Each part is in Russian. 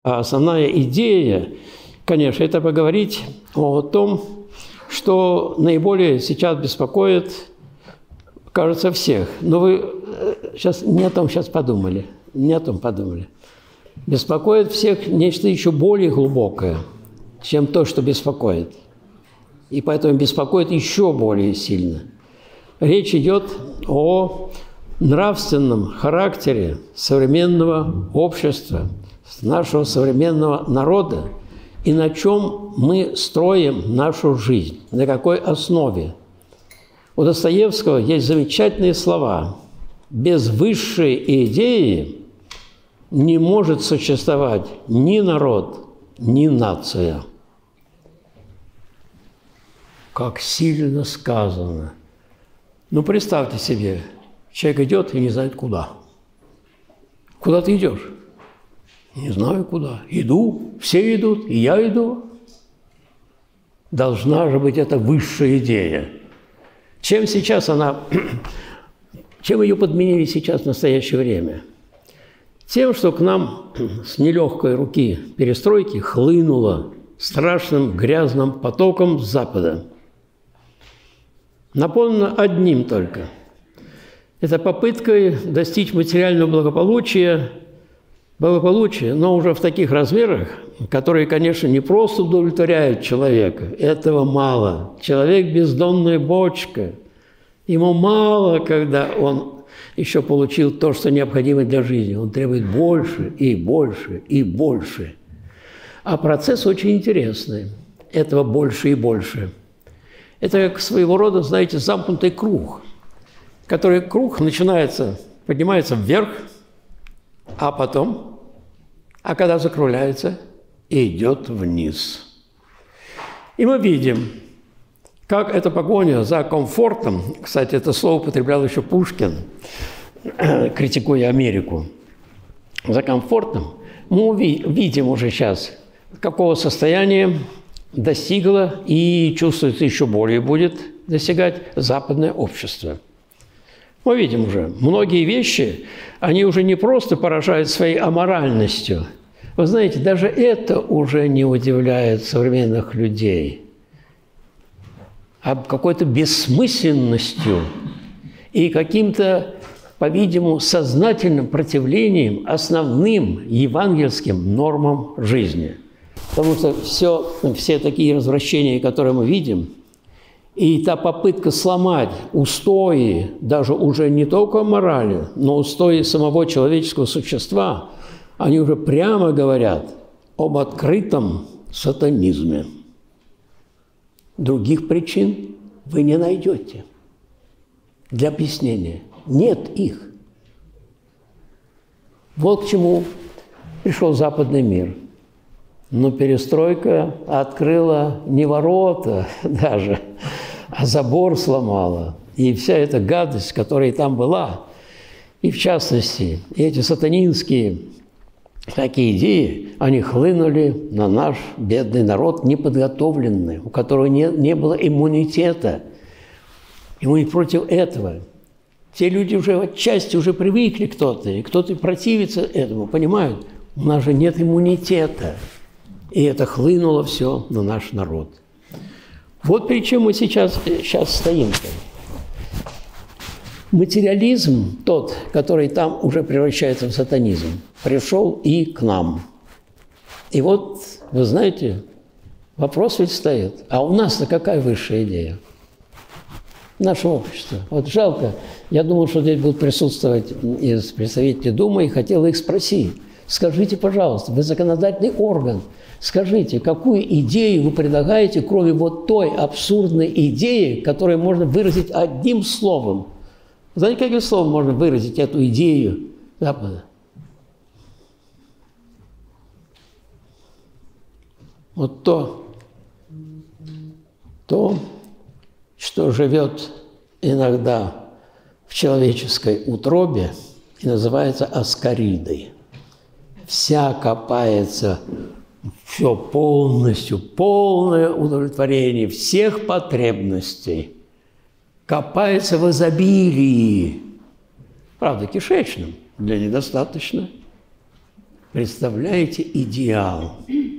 А основная идея, конечно, это поговорить о том, что наиболее сейчас беспокоит, кажется, всех. Но вы сейчас не о том сейчас подумали, не о том подумали. Беспокоит всех нечто еще более глубокое, чем то, что беспокоит. И поэтому беспокоит еще более сильно. Речь идет о нравственном характере современного общества, нашего современного народа, и на чем мы строим нашу жизнь, на какой основе. У Достоевского есть замечательные слова: «Без высшей идеи не может существовать ни народ, ни нация». Как сильно сказано. Ну, представьте себе, человек идет и не знает, куда. Куда ты идешь? Не знаю, куда. Иду, все идут, и я иду. Должна же быть эта высшая идея. Чем сейчас она, чем ее подменили сейчас в настоящее время? Тем, что к нам с нелегкой руки перестройки хлынуло страшным грязным потоком с Запада. Наполнено одним только. Это попыткой достичь материального благополучия, но уже в таких размерах, которые, конечно, не просто удовлетворяют человека. Этого мало. Человек – бездонная бочка. Ему мало, когда он еще получил то, что необходимо для жизни. Он требует больше и больше и больше. А процесс очень интересный. Этого больше и больше. Это как своего рода, знаете, замкнутый круг, который круг начинается, поднимается вверх, а потом, когда закругляется, идет вниз. И мы видим, как эта погоня за комфортом, кстати, это слово употреблял еще Пушкин, критикуя Америку, за комфортом, мы видим уже сейчас, какого состояния достигло и чувствуется еще более будет достигать западное общество. Мы видим уже, многие вещи, они уже не просто поражают своей аморальностью. Вы знаете, даже это уже не удивляет современных людей, а какой-то бессмысленностью и каким-то, по-видимому, сознательным противлением основным евангельским нормам жизни. Потому что все такие развращения, которые мы видим, и та попытка сломать устои, даже уже не только морали, но устои самого человеческого существа, они уже прямо говорят об открытом сатанизме. Других причин вы не найдете для объяснения. Нет их. Вот к чему пришел западный мир. Но перестройка открыла не ворота даже, а забор сломала. И вся эта гадость, которая там была, и в частности, эти сатанинские такие идеи, они хлынули на наш бедный народ, неподготовленный, у которого не было иммунитета. И мы против этого. Те люди уже отчасти уже привыкли кто-то, и кто-то противится этому, понимают? У нас же нет иммунитета. И это хлынуло все на наш народ. Вот при чем мы сейчас стоим. Материализм, тот, который там уже превращается в сатанизм, пришел и к нам. И вот, вы знаете, вопрос ведь стоит. А у нас-то какая высшая идея? Наше общество. Вот жалко. Я думал, что здесь будут присутствовать из представителей Думы, и хотел их спросить. Скажите, пожалуйста, вы законодательный орган, скажите, какую идею вы предлагаете, кроме вот той абсурдной идеи, которую можно выразить одним словом? Знаете, каким словом можно выразить эту идею Запада? Вот то, что живет иногда в человеческой утробе и называется аскаридой. Вся копается, все полностью, полное удовлетворение всех потребностей. Копается в изобилии. Правда, кишечном, для недостаточно. Представляете, идеал,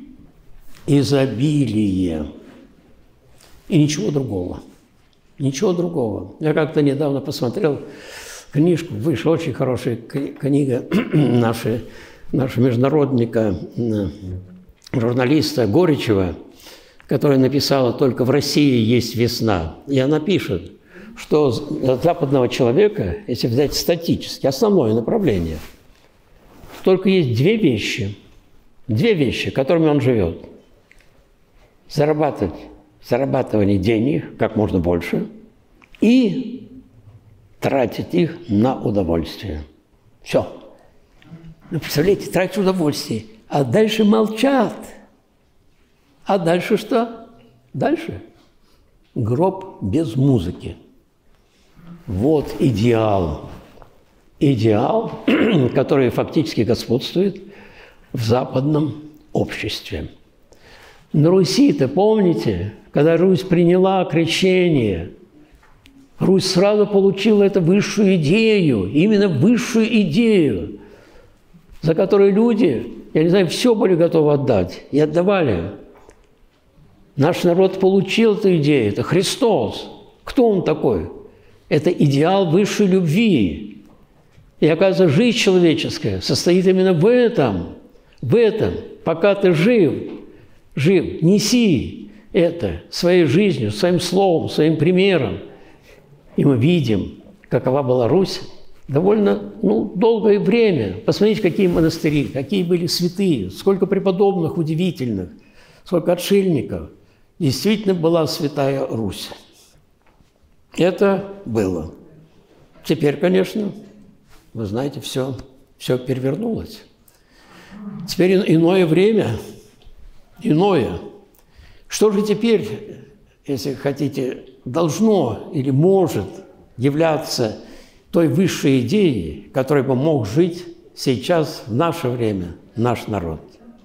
изобилие и ничего другого. Ничего другого. Я как-то недавно посмотрел книжку, вышла очень хорошая книга нашего международника, журналиста Горичева, которая написала «Только в России есть весна». И она пишет, что для западного человека, если взять статически, основное направление, только есть две вещи, которыми он живет. Зарабатывание денег как можно больше и тратить их на удовольствие. Все. Ну, представляете, тратить удовольствие, а дальше молчат. А дальше что? Дальше гроб без музыки. Вот идеал. Идеал, который фактически господствует в западном обществе. На Руси-то, помните, когда Русь приняла крещение, Русь сразу получила эту высшую идею, именно высшую идею, за которую люди, я не знаю, все были готовы отдать и отдавали. Наш народ получил эту идею, это Христос. Кто он такой? Это идеал высшей любви. И, оказывается, жизнь человеческая состоит именно в этом. Пока ты жив, неси это своей жизнью, своим словом, своим примером. И мы видим, какова была Русь довольно долгое время. Посмотрите, какие монастыри, какие были святые, сколько преподобных удивительных, сколько отшельников. Действительно была святая Русь. Это было. Теперь, конечно, вы знаете, все перевернулось. Теперь иное время, иное. Что же теперь, если хотите, должно или может являться той высшей идеей, которой бы мог жить сейчас, в наше время, наш народ?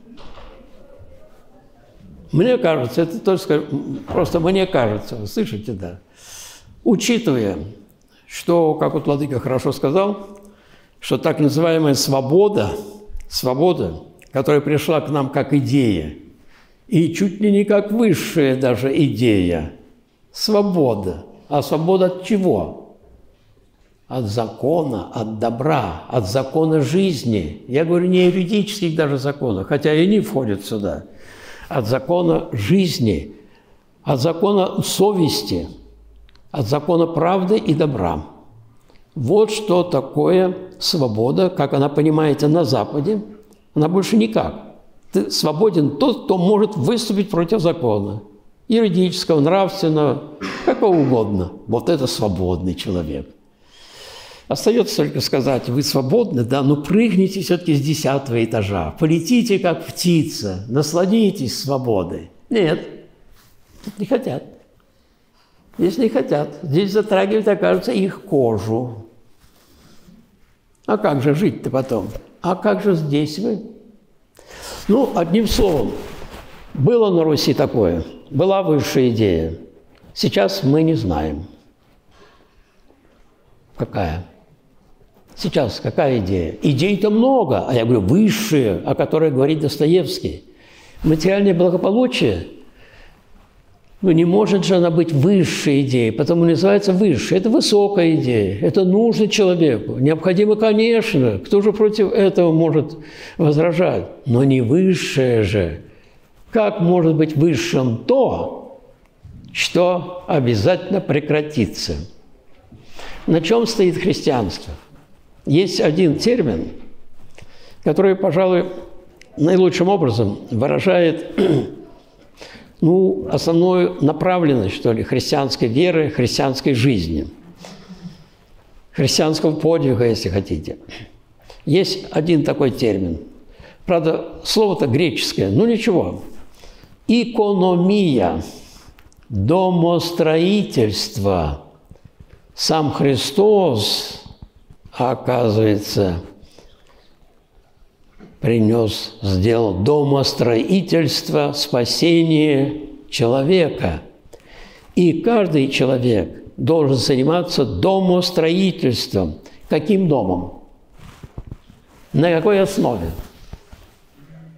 Мне кажется, это тоже просто мне кажется, вы слышите, да? Учитывая, что, как вот владыка хорошо сказал, что так называемая свобода, которая пришла к нам как идея, и чуть ли не как высшая даже идея, свобода. А свобода от чего? От закона, от добра, от закона жизни. Я говорю не о юридических даже законах, хотя и они входят сюда. От закона жизни, от закона совести, от закона правды и добра. Вот что такое свобода, как она понимается на Западе, она больше никак. Ты свободен тот, кто может выступить против закона, юридического, нравственного, какого угодно. Вот это свободный человек. Остается только сказать, вы свободны, да, но прыгните все-таки с 10-го этажа, полетите, как птица, насладитесь свободой. Нет, тут не хотят. Здесь не хотят. Здесь затрагивать, окажется, их кожу. А как же жить-то потом? А как же здесь вы? Ну, одним словом, было на Руси такое, была высшая идея. Сейчас мы не знаем. Какая? Сейчас какая идея? Идей-то много, а я говорю, высшие, о которой говорит Достоевский. Материальное благополучие, не может же она быть высшей идеей, потому называется высшей. Это высокая идея, это нужно человеку. Необходимо, конечно, кто же против этого может возражать? Но не высшее же. Как может быть высшим то, что обязательно прекратится? На чем стоит христианство? Есть один термин, который, пожалуй, наилучшим образом выражает основную направленность, что ли, христианской веры, христианской жизни, христианского подвига, если хотите. Есть один такой термин. Правда, слово-то греческое, ничего. Икономия, домостроительство. Сам Христос, оказывается, сделал домостроительство, спасение человека. И каждый человек должен заниматься домостроительством. Каким домом? На какой основе?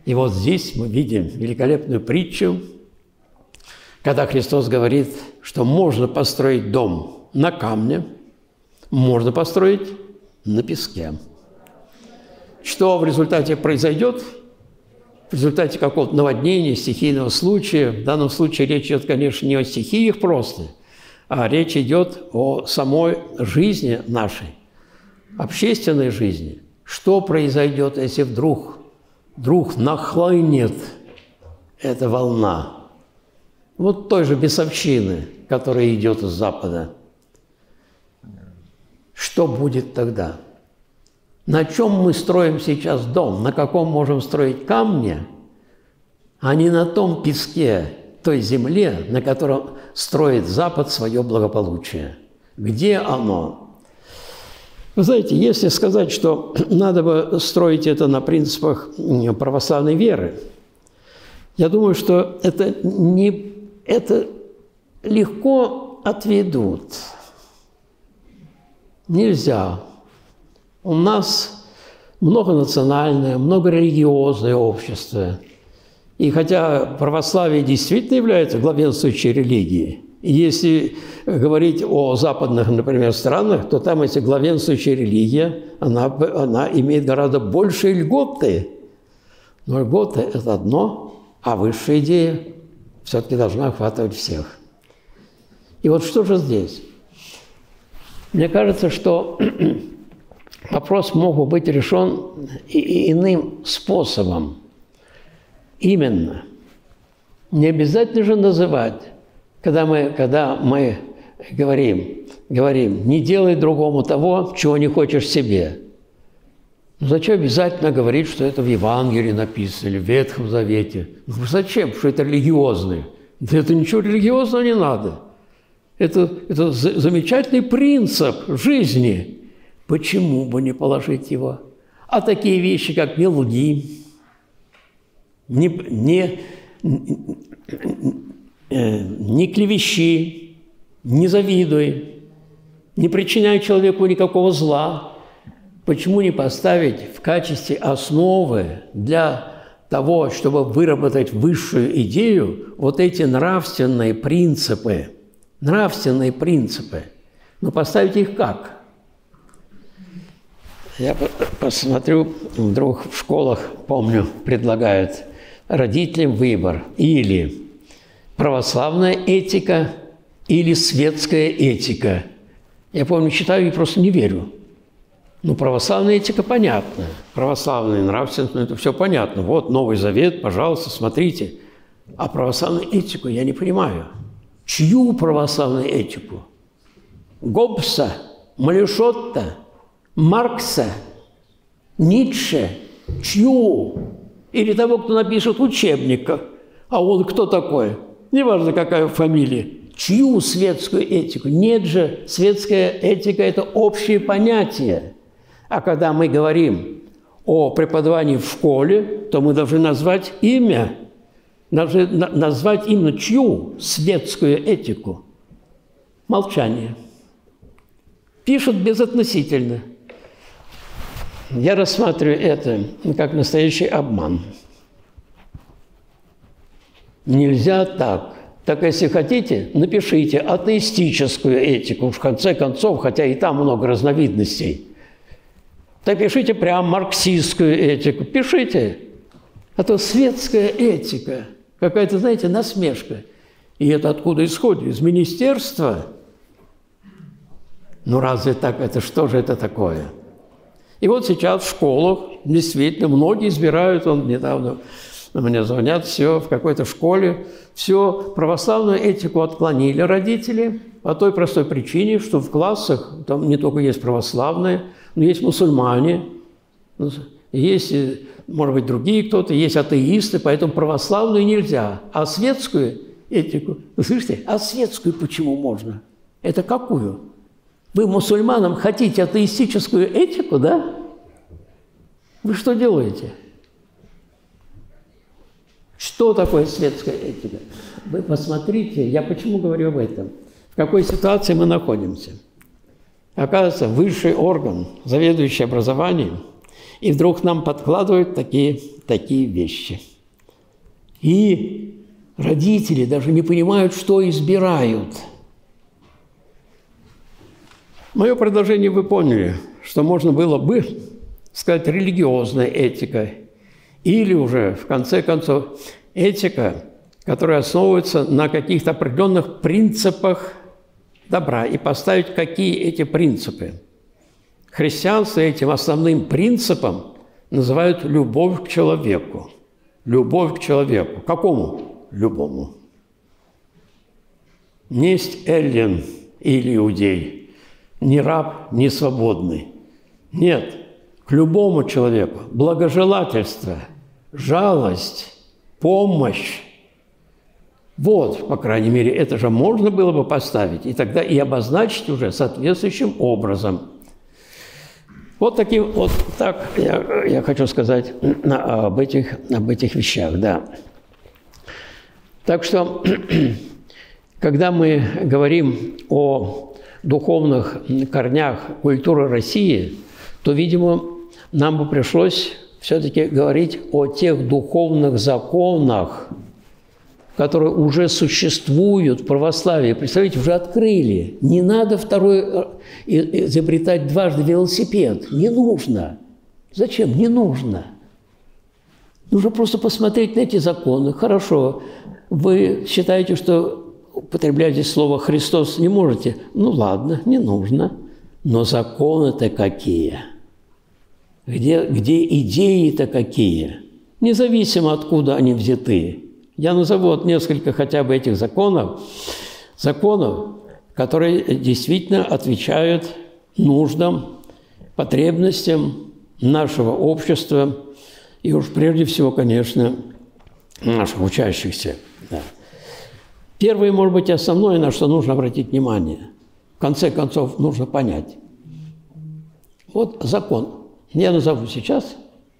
И вот здесь мы видим великолепную притчу, когда Христос говорит, что можно построить дом на камне, можно построить на песке. Что в результате произойдет? В результате какого-то наводнения, стихийного случая, в данном случае речь идет, конечно, не о стихиях просто, а речь идет о самой жизни нашей, общественной жизни. Что произойдет, если вдруг нахлынет эта волна? Вот той же бесовщины, которая идет с Запада. Что будет тогда? На чем мы строим сейчас дом? На каком можем строить камне, а не на том песке, той земле, на котором строит Запад свое благополучие? Где оно? Вы знаете, если сказать, что надо бы строить это на принципах православной веры, я думаю, что это легко отведут. Нельзя. У нас многонациональное, многорелигиозное общество. И хотя православие действительно является главенствующей религией, и если говорить о западных, например, странах, то там, если главенствующая религия, она имеет гораздо большие льготы. Но льготы – это одно, а высшая идея все-таки должна охватывать всех. И вот что же здесь? Мне кажется, что вопрос мог бы быть решен иным способом. Именно. Не обязательно же называть, когда мы говорим, не делай другому того, чего не хочешь себе. Ну, зачем обязательно говорить, что это в Евангелии написано, или в Ветхом Завете? Ну, зачем? Что это религиозное? Да это ничего религиозного не надо. Это замечательный принцип жизни. Почему бы не положить его? А такие вещи, как не лги, не клевещи, не завидуй, не причиняй человеку никакого зла, почему не поставить в качестве основы для того, чтобы выработать высшую идею, вот эти нравственные принципы? Нравственные принципы. Но поставить их как? Я посмотрю, вдруг в школах, помню, предлагают родителям выбор: или православная этика, или светская этика. Я помню, читаю и просто не верю. Ну, православная этика понятна, православная нравственность, ну, это все понятно. Вот Новый Завет, пожалуйста, смотрите. А православную этику я не понимаю. Чью православную этику? Гоббса, Малешотта, Маркса, Ницше? Чью? Или того, кто напишет учебник, а он кто такой? Неважно, какая фамилия. Чью светскую этику? Нет же, светская этика – это общее понятие. А когда мы говорим о преподавании в школе, то мы должны назвать имя, должны назвать именно чью светскую этику. Молчание. Пишут безотносительно. Я рассматриваю это как настоящий обман. Нельзя так. Так если хотите, напишите атеистическую этику, в конце концов, хотя и там много разновидностей. Так пишите прям марксистскую этику. Пишите. А то светская этика, какая-то, знаете, насмешка. И это откуда исходит? Из министерства? Ну разве так? Это что же это такое? И вот сейчас в школах действительно многие избирают, недавно мне звонят, все, в какой-то школе, все, православную этику отклонили родители по той простой причине, что в классах там не только есть православные, но есть мусульмане, есть, может быть, другие кто-то, есть атеисты, поэтому православную нельзя. А светскую этику, вы слышите, а светскую почему можно? Это какую? Вы мусульманам хотите атеистическую этику, да? Вы что делаете? Что такое светская этика? Вы посмотрите, я почему говорю об этом? В какой ситуации мы находимся? Оказывается, высший орган, заведующий образованием, И вдруг нам подкладывают такие вещи. И родители даже не понимают, что избирают. Мое предложение вы поняли, что можно было бы сказать религиозная этика или уже, в конце концов, этика, которая основывается на каких-то определенных принципах добра, и поставить, какие эти принципы. Христианство этим основным принципом называют любовь к человеку. Любовь к человеку. Какому? Любому. Не есть эллин или иудей, ни раб, ни свободный. Нет, к любому человеку. Благожелательство, жалость, помощь. Вот, по крайней мере, это же можно было бы поставить, и тогда и обозначить уже соответствующим образом. Вот таким, вот так я хочу сказать об этих вещах, да. Так что, когда мы говорим о духовных корнях культуры России, то, видимо, нам бы пришлось все-таки говорить о тех духовных законах, которые уже существуют в православии. Представляете, уже открыли. Не надо второй изобретать дважды велосипед. Не нужно. Зачем? Не нужно. Нужно просто посмотреть на эти законы. Хорошо, вы считаете, что употребляете слово «Христос» не можете? Ну ладно, не нужно. Но законы-то какие? Где идеи-то какие? Независимо, откуда они взяты. Я назову вот несколько хотя бы этих законов, которые действительно отвечают нуждам, потребностям нашего общества и уж прежде всего, конечно, наших учащихся. Да. Первое, может быть, основное, на что нужно обратить внимание, в конце концов, нужно понять. Вот закон. Я назову сейчас.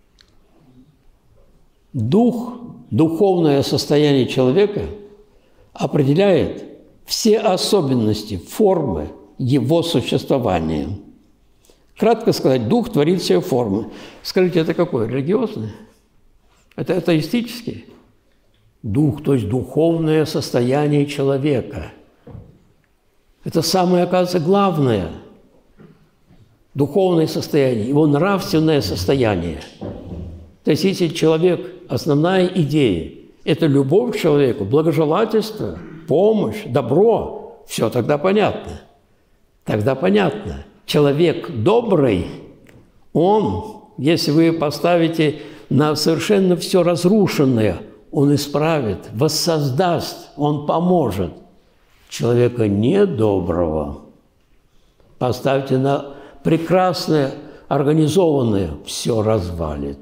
Духовное состояние человека определяет все особенности, формы его существования. Кратко сказать, дух творит все формы. Скажите, это какое? Религиозное? Это атеистический? Дух, то есть духовное состояние человека. Это самое, оказывается, главное. Духовное состояние, его нравственное состояние. То есть, если человек, основная идея – это любовь к человеку, благожелательство, помощь, добро, все тогда понятно. Тогда понятно. Человек добрый, он, если вы поставите на совершенно все разрушенное, он исправит, воссоздаст, он поможет. Человека недоброго поставьте на прекрасное, организованное, все развалит.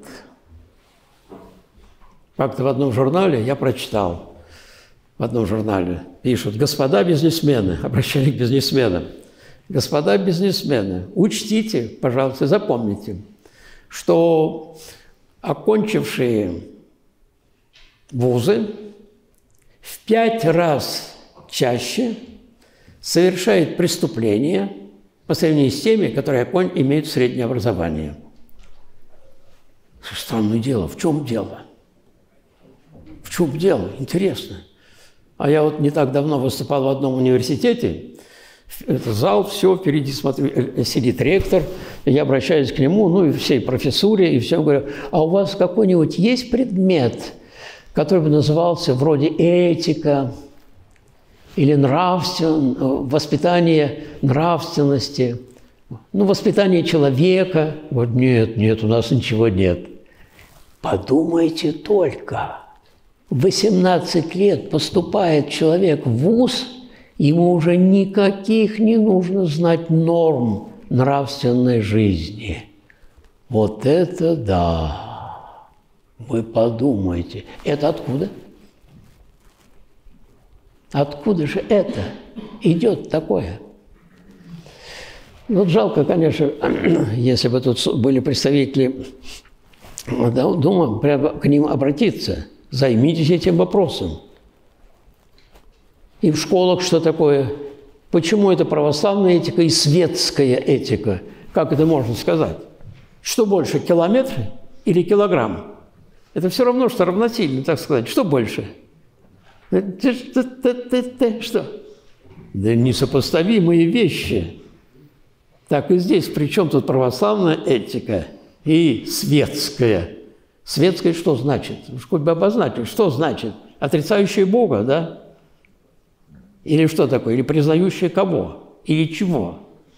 Как-то в одном журнале я прочитал, в одном журнале пишут: господа бизнесмены, обращались к бизнесменам, господа бизнесмены, учтите, пожалуйста, запомните, что окончившие вузы в 5 раз чаще совершают преступления по сравнению с теми, которые имеют среднее образование. Странное дело. В чем дело? В чем дело? Интересно. А я вот не так давно выступал в одном университете. Это зал, все, впереди смотрю, сидит ректор. Я обращаюсь к нему, ну и всей профессуре, и всем говорю: а у вас какой-нибудь есть предмет, который бы назывался вроде этика или воспитание нравственности, ну, воспитание человека? Вот нет, у нас ничего нет. Подумайте только. В 18 лет поступает человек в вуз, ему уже никаких не нужно знать норм нравственной жизни. Вот это да! Вы подумайте. Это откуда? Откуда же это идет такое? Вот жалко, конечно, если бы тут были представители Думы, прямо к ним обратиться. Займитесь этим вопросом. И в школах что такое? Почему это православная этика и светская этика? Как это можно сказать? Что больше, километры или килограмм? Это все равно, что равносильно, так сказать. Что больше? Что? Да несопоставимые вещи. Так и здесь. Причем тут православная этика и светская. Светская что значит? Уж хоть бы обозначить, что значит? Отрицающая Бога, да? Или что такое? Или признающая кого? Или чего?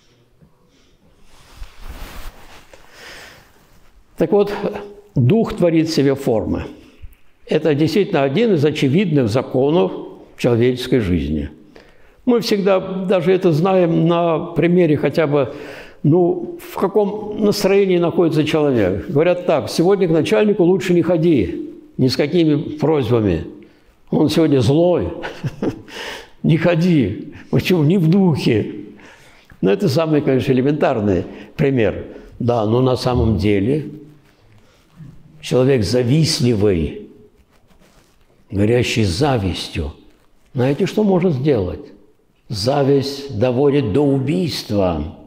Так вот, Дух творит в себе формы. Это действительно один из очевидных законов человеческой жизни. Мы всегда даже это знаем на примере хотя бы, в каком настроении находится человек. Говорят так: сегодня к начальнику лучше не ходи ни с какими просьбами. Он сегодня злой. Не ходи. Почему? Не в духе. Это самый, конечно, элементарный пример. Да, но на самом деле человек завистливый, горящий завистью, знаете, что может сделать? Зависть доводит до убийства.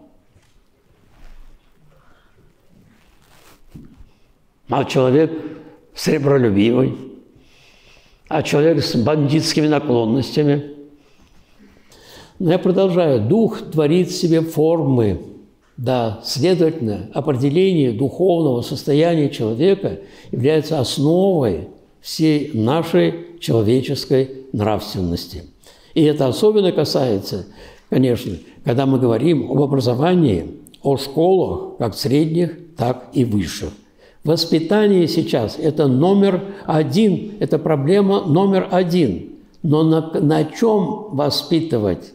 А человек сребролюбивый, а человек с бандитскими наклонностями. Но я продолжаю. Дух творит в себе формы. Да, следовательно, определение духовного состояния человека является основой всей нашей человеческой нравственности. И это особенно касается, конечно, когда мы говорим об образовании, о школах, как средних, так и высших. Воспитание сейчас – это номер один, это проблема номер один. Но на чем воспитывать?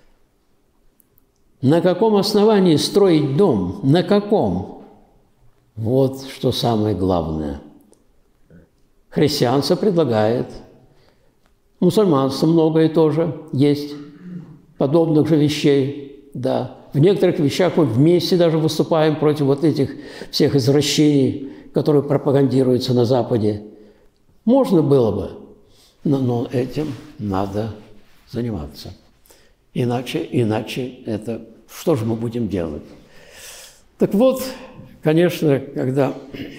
На каком основании строить дом? На каком? Вот что самое главное. Христианство предлагает, мусульманство многое тоже есть, подобных же вещей, да. В некоторых вещах мы вместе даже выступаем против вот этих всех извращений, которые пропагандируются на Западе. Можно было бы, но этим надо заниматься. Иначе это что же мы будем делать? Так вот, конечно, когда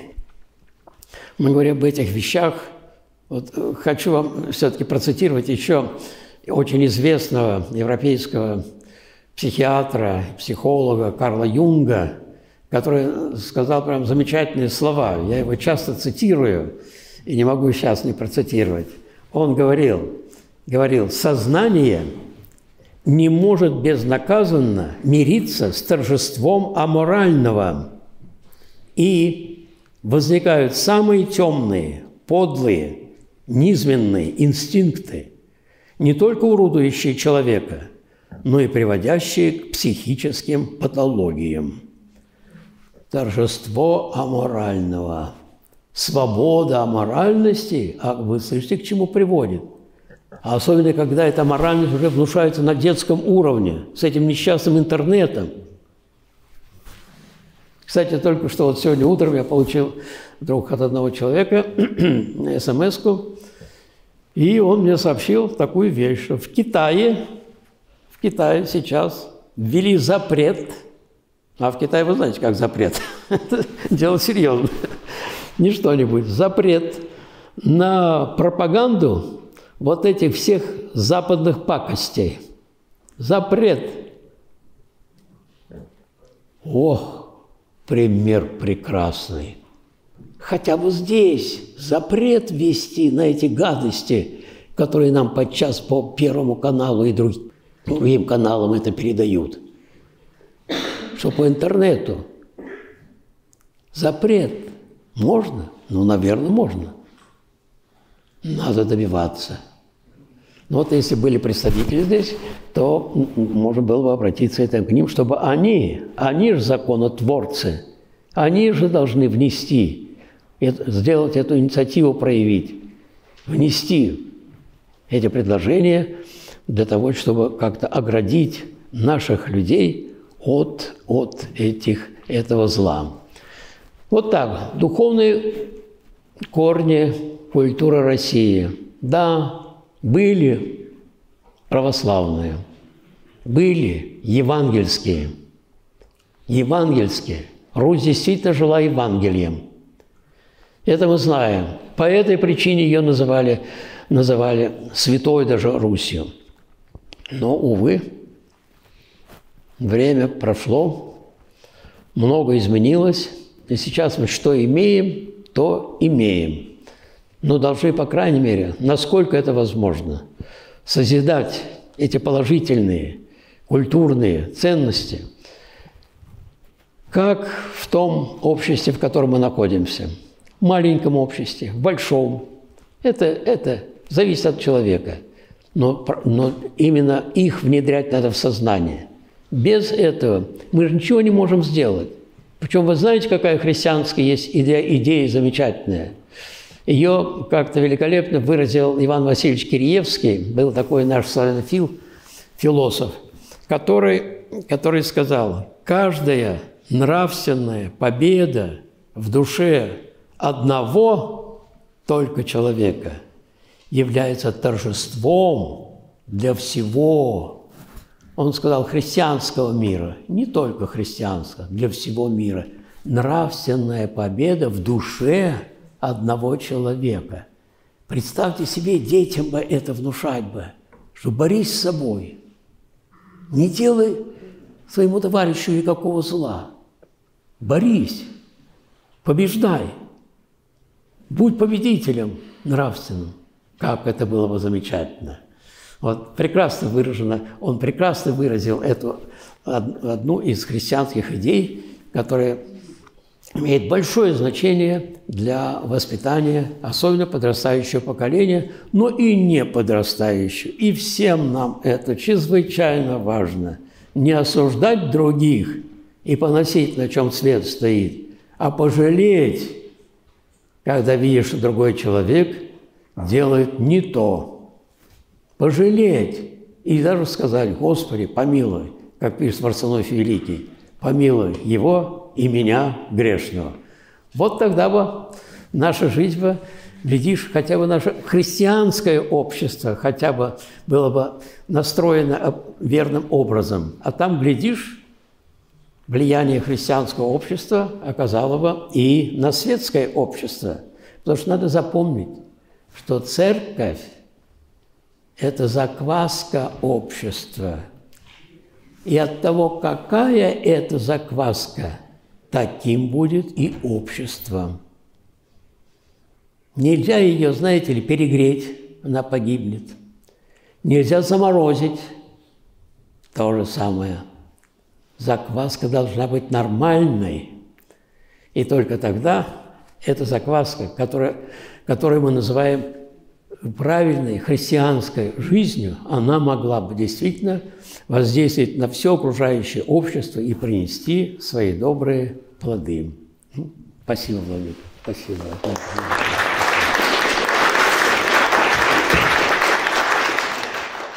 мы говорим об этих вещах, вот хочу вам все-таки процитировать еще очень известного европейского психиатра, психолога Карла Юнга, который сказал прям замечательные слова. Я его часто цитирую и не могу сейчас не процитировать. Он говорил, сознание не может безнаказанно мириться с торжеством аморального, и возникают самые темные, подлые, низменные инстинкты, не только уродующие человека, но и приводящие к психическим патологиям. Торжество аморального, свобода аморальности, а вы слышите, к чему приводит? А особенно, когда эта моральность уже внушается на детском уровне, с этим несчастным интернетом. Кстати, только что вот сегодня утром я получил вдруг от одного человека смс-ку, и он мне сообщил такую вещь, что в Китае сейчас ввели запрет, а в Китае вы знаете, как запрет, это дело серьезное, не что-нибудь, запрет на пропаганду вот этих всех западных пакостей. Запрет. Ох, пример прекрасный. Хотя бы здесь запрет ввести на эти гадости, которые нам подчас по Первому каналу и другим каналам это передают. Что по интернету. Запрет. Можно? Ну, наверное, можно. Надо добиваться. Но вот если были представители здесь, то можно было бы обратиться к ним, чтобы они же законотворцы, они же должны внести, сделать эту инициативу, проявить, внести эти предложения для того, чтобы как-то оградить наших людей от этого зла. Вот так. Духовные корни культуры России. Да, были православные, были евангельские, Русь действительно жила Евангелием. Это мы знаем. По этой причине ее называли Святой даже Русью. Но, увы, время прошло, много изменилось, и сейчас мы что имеем, то имеем. Но должны, по крайней мере, насколько это возможно, созидать эти положительные, культурные ценности, как в том обществе, в котором мы находимся. В маленьком обществе, в большом. Это зависит от человека. Но именно их внедрять надо в сознание. Без этого мы же ничего не можем сделать. Причем вы знаете, какая христианская есть идея замечательная? Ее как-то великолепно выразил Иван Васильевич Киреевский, был такой наш славянофил, философ, который сказал: каждая нравственная победа в душе одного только человека является торжеством для всего. Он сказал, христианского мира, не только христианского, для всего мира. Нравственная победа в душе одного человека. Представьте себе, детям бы это внушать бы, что борись с собой, не делай своему товарищу никакого зла, борись, побеждай, будь победителем нравственным. Как это было бы замечательно. Вот прекрасно выражено, он прекрасно выразил эту одну из христианских идей, которая имеет большое значение для воспитания, особенно подрастающего поколения, но и не подрастающего. И всем нам это чрезвычайно важно. Не осуждать других и поносить, на чем свет стоит, а пожалеть, когда видишь, что другой человек делает не то. Пожалеть и даже сказать: Господи, помилуй, как пишет Варсонофий Великий, помилуй его и меня, грешного. Вот тогда бы наша жизнь бы, глядишь, хотя бы наше христианское общество хотя бы было бы настроено верным образом. А там, глядишь, влияние христианского общества оказало бы и на светское общество. Потому что надо запомнить, что церковь – это закваска общества. И от того, какая это закваска, таким будет и общество. Нельзя ее, знаете ли, перегреть, она погибнет. Нельзя заморозить, то же самое. Закваска должна быть нормальной. И только тогда эта закваска, которую мы называем правильной христианской жизнью, она могла бы действительно воздействовать на все окружающее общество и принести свои добрые плоды. Спасибо, Владимир. Спасибо.